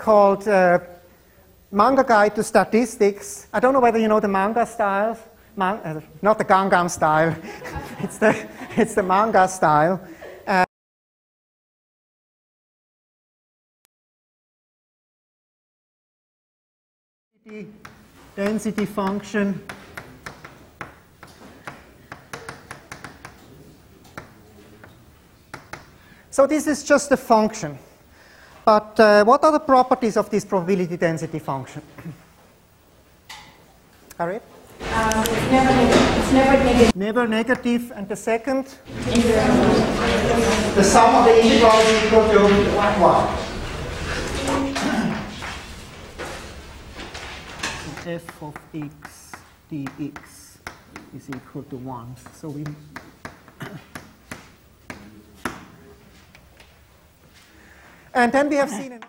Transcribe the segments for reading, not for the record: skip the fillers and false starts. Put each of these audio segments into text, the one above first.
called Manga Guide to Statistics. I don't know whether you know the manga styles. Not the Gangnam style. it's the manga style. Density function. So this is just a function. But what are the properties of this probability density function? Harriet? It's never negative. Never negative. And the second? The sum of the integrals is equal to 1. F of x dx is equal to 1. So we and then we have seen an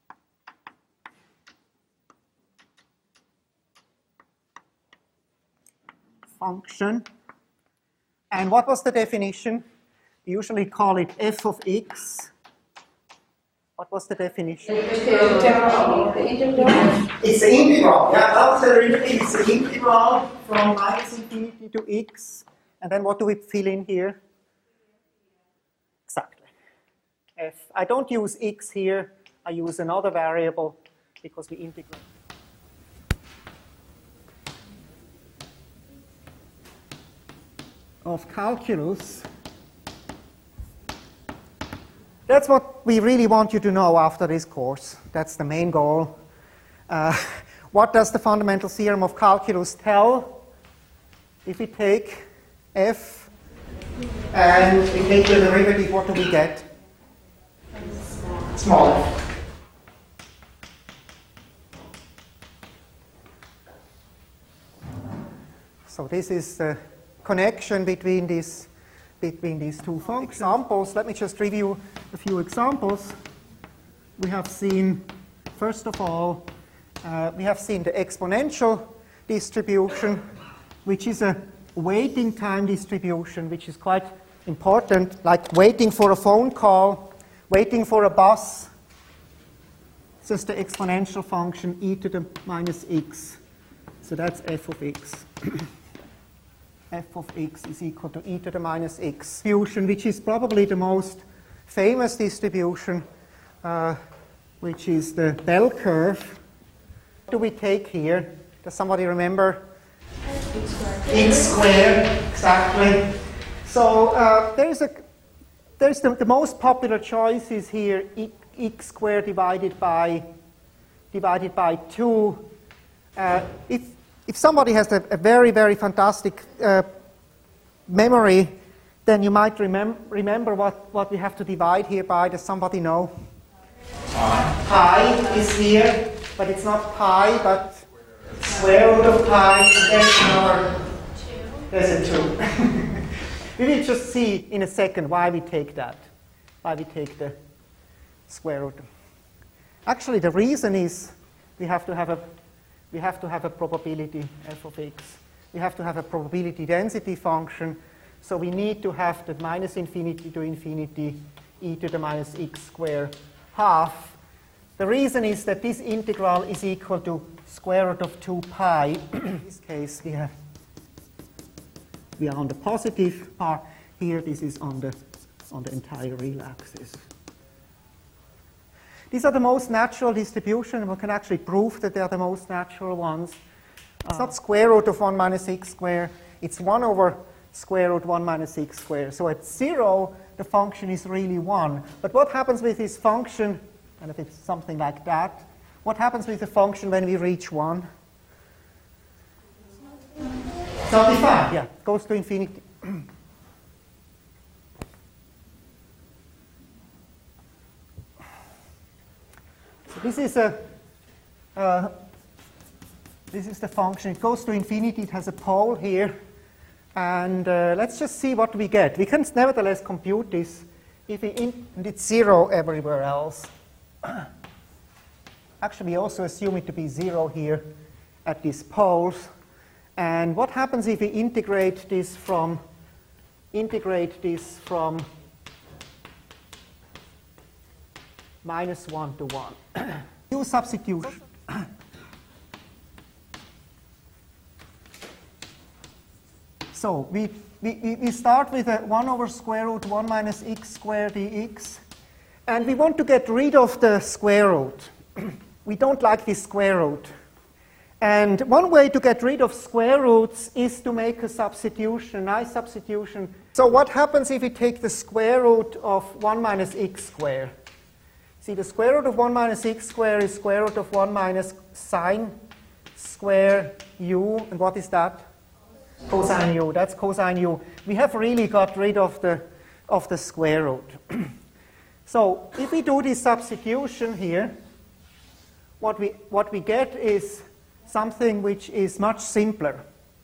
function. And what was the definition? We usually call it f of x. What was the definition? The integral. It's the integral. Yeah, that was the derivative. It's the integral from minus infinity to x. And then what do we fill in here? Exactly. F. I don't use x here. I use another variable because we integrate. Of calculus. That's what we really want you to know after this course. That's the main goal. What does the fundamental theorem of calculus tell? If we take f and we take the derivative, what do we get? Small f. So this is the connection between these two functions. Examples, let me just review a few examples. We have seen, first of all, we have seen the exponential distribution, which is a waiting time distribution, which is quite important, like waiting for a phone call, waiting for a bus. It's just the exponential function e to the minus x. So that's f of x. F of x is equal to e to the minus x distribution, which is probably the most famous distribution, which is the bell curve. What do we take here? Does somebody remember? X squared, exactly. So there's the most popular choice is here x squared divided by 2. If somebody has a very, very fantastic memory, then you might remember what we have to divide here by. Does somebody know? Pi is here, but it's not pi, but square root of pi. There's another. There's a 2. We will just see in a second why we take that, why we take the square root. Actually, the reason is we have to have a probability f of x. We have to have a probability density function. So we need to have the minus infinity to infinity e to the minus x squared half. The reason is that this integral is equal to square root of 2 pi. In this case, we are on the positive part. Here, this is on the entire real axis. These are the most natural distributions. We can actually prove that they are the most natural ones. It's not square root of 1 minus x squared. It's 1 over square root 1 minus x squared. So at 0, the function is really 1. But what happens with this function, and if it's something like that, what happens with the function when we reach 1? It's not defined. Yeah, it goes to infinity. This is the function. It goes to infinity. It has a pole here. And let's just see what we get. We can nevertheless compute this if and it's 0 everywhere else. Actually, we also assume it to be 0 here at these poles. And what happens if we integrate this from minus 1 to 1? substitution. So we start with a 1 over square root 1 minus x squared dx. And we want to get rid of the square root. We don't like this square root. And one way to get rid of square roots is to make a substitution, a nice substitution. So what happens if we take the square root of 1 minus x squared? See, the square root of 1 minus x squared is square root of 1 minus sine square u. And what is that? Cosine u. That's cosine u. We have really got rid of the square root. So if we do this substitution here, what we get is something which is much simpler.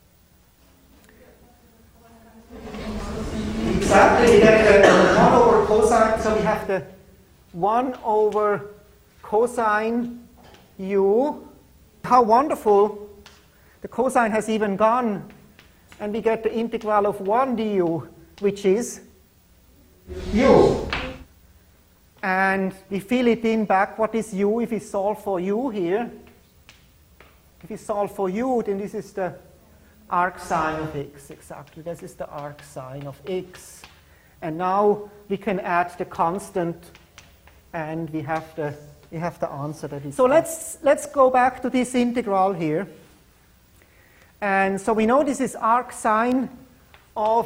Exactly, we get the 1 over cosine, so we have the 1 over cosine u. How wonderful, the cosine has even gone, and we get the integral of 1 du, which is u. And we fill it in back, what is u if we solve for u here? If we solve for u, then this is the arc sine of x, exactly. This is the arc sine of x. And now we can add the constant, and we have the answer that is. So let's go back to this integral here. And so we know this is arc sine of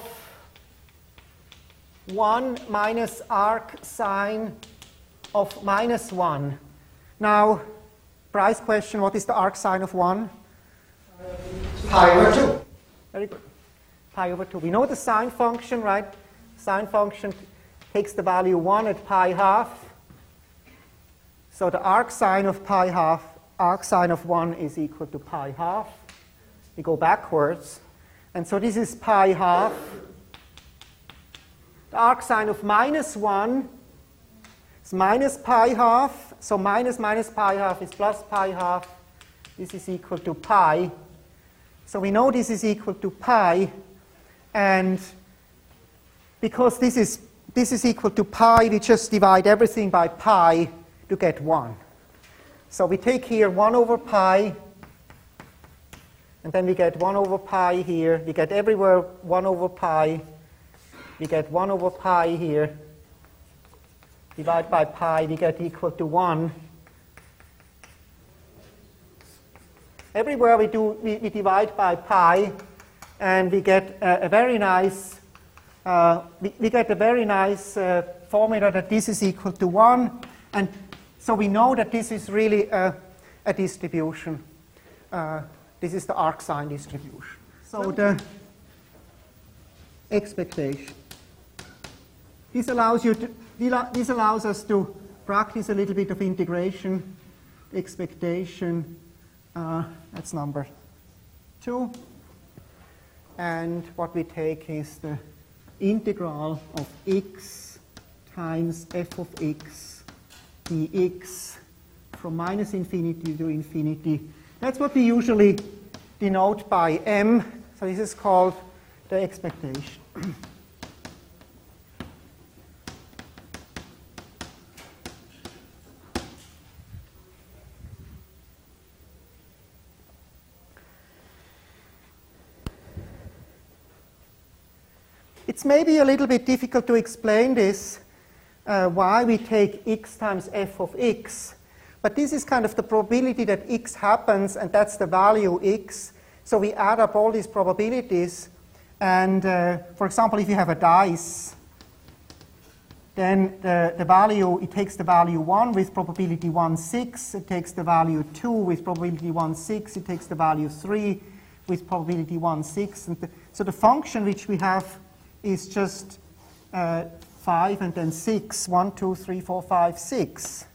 1 minus arc sine of minus 1. Now, price question, what is the arc sine of 1? Pi over 2. Very good. Pi over 2. We know the sine function, right? Sine function takes the value 1 at pi half. So the arc sine of pi half, arc sine of 1 is equal to pi half. We go backwards. And so this is pi half. The arc sine of minus 1 is minus pi half. So minus pi half is plus pi half. This is equal to pi. So we know this is equal to pi. And because this is equal to pi, we just divide everything by pi to get 1. So we take here 1 over pi. And then we get 1 over pi here. We get everywhere 1 over pi. We get 1 over pi here. Divide by pi, we get equal to 1. Everywhere we divide by pi, and we get a very nice formula that this is equal to 1. And so we know that this is really a distribution. This is the arc sine distribution. So the expectation. This allows us to practice a little bit of integration. Expectation, that's number 2. And what we take is the integral of x times f of x dx from minus infinity to infinity. That's what we usually denote by m. So this is called the expectation. It's maybe a little bit difficult to explain this, why we take x times f of x. But this is kind of the probability that x happens, and that's the value x. So we add up all these probabilities. And for example, if you have a dice, then the value, it takes the value 1 with probability 1/6. It takes the value 2 with probability 1/6. It takes the value 3 with probability 1/6. And so the function which we have is just 5 and then 6. 1, 2, 3, 4, 5, 6.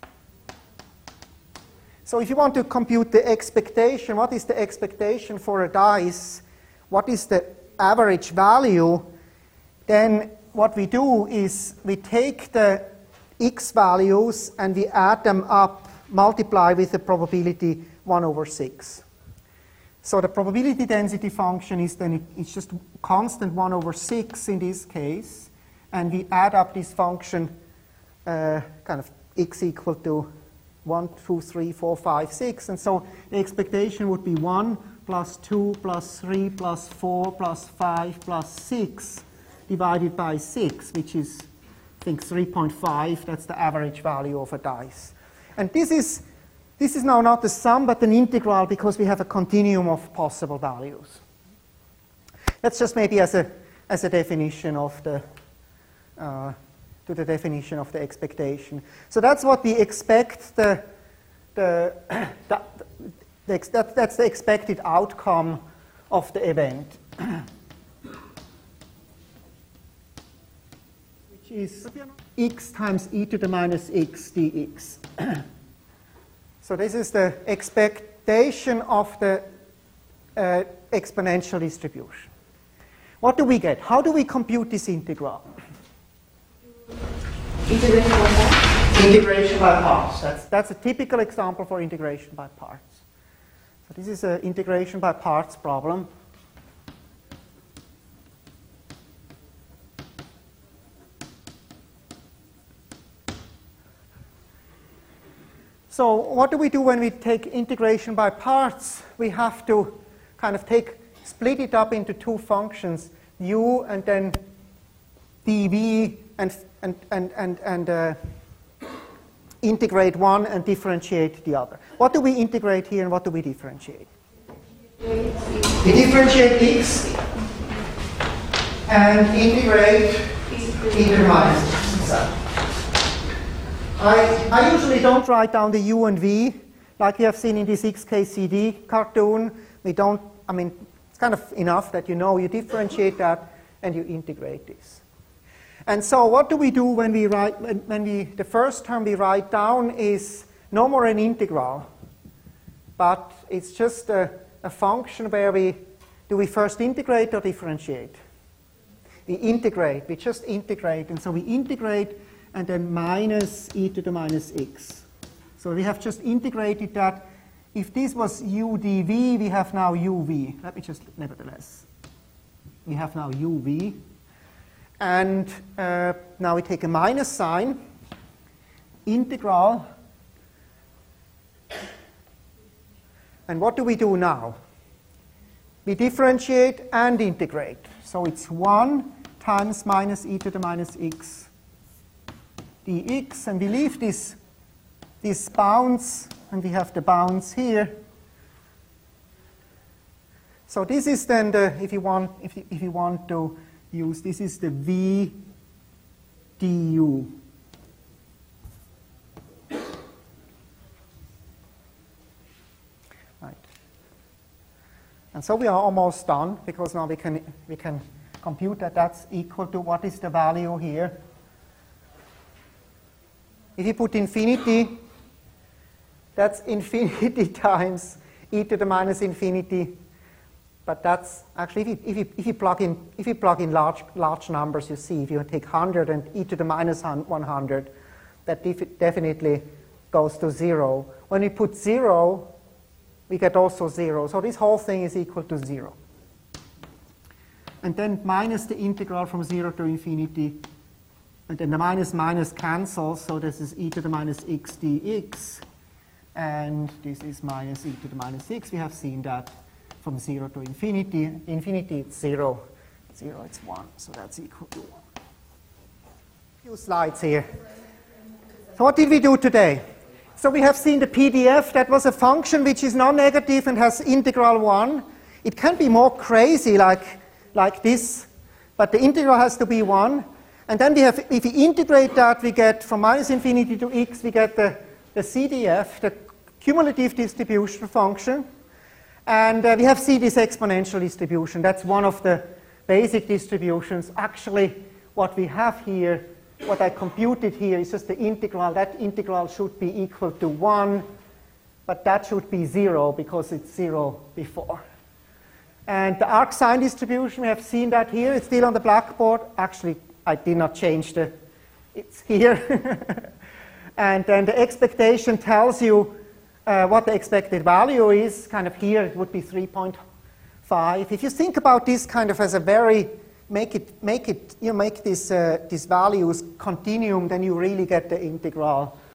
So if you want to compute the expectation, what is the expectation for a dice? What is the average value? Then what we do is we take the x values and we add them up, multiply with the probability 1 over 6. So the probability density function is then, it's just constant 1 over 6 in this case. And we add up this function, kind of x equal to 1, 2, 3, 4, 5, 6. And so the expectation would be 1 plus 2 plus 3 plus 4 plus 5 plus 6 divided by 6, which is, I think, 3.5. That's the average value of a dice. And this is now not the sum, but an integral, because we have a continuum of possible values. That's just maybe as a definition of the to the definition of the expectation. So that's what we expect that's the expected outcome of the event, which is x times e to the minus x dx. So this is the expectation of the exponential distribution. What do we get? How do we compute this integral? Integration by parts. Integration by parts. That's a typical example for integration by parts. So this is an integration by parts problem. So what do we do when we take integration by parts? We have to kind of split it up into two functions, u and then dv, and integrate one and differentiate the other. What do we integrate here and what do we differentiate? We differentiate x and integrate e to the minus x. I usually don't write down the u and v like you have seen in this XKCD cartoon. We don't, I mean, it's kind of enough that you know you differentiate that and you integrate this. And so what do we do when we write, the first term we write down is no more an integral, but it's just a function where do we first integrate or differentiate? We integrate, we just integrate, and so we integrate and then minus e to the minus x. So we have just integrated that. If this was u dv, we have now uv. Let me just, nevertheless, we have now uv. And now we take a minus sign, integral. And what do we do now? We differentiate and integrate. So it's 1 times minus e to the minus x dx. And we leave this bounds, and we have the bounds here. So this is then the, if you want to use, this is the v du. Right. And so we are almost done, because now we can compute that that's equal to, what is the value here? If you put infinity, that's infinity times e to the minus infinity. But that's actually, if you plug in large numbers, you see, if you take 100 and e to the minus 100, that definitely goes to 0. When we put 0, we get also 0. So this whole thing is equal to 0. And then minus the integral from 0 to infinity. And then the minus cancels, so this is e to the minus x dx. And this is minus e to the minus x. We have seen that from 0 to infinity. Infinity, it's 0. 0, it's 1. So that's equal to 1. A few slides here. So what did we do today? So we have seen the PDF. That was a function which is non-negative and has integral 1. It can be more crazy like this, but the integral has to be 1. And then we have, if we integrate that, we get from minus infinity to x, we get the CDF, the cumulative distribution function. And we have seen this exponential distribution. That's one of the basic distributions. Actually, what we have here, what I computed here, is just the integral. That integral should be equal to 1, but that should be 0 because it's 0 before. And the arcsine distribution, we have seen that here. It's still on the blackboard. Actually, I did not change it's here. And then the expectation tells you what the expected value is. Kind of here, it would be 3.5. If you think about this kind of as a very, make these values continuum, then you really get the integral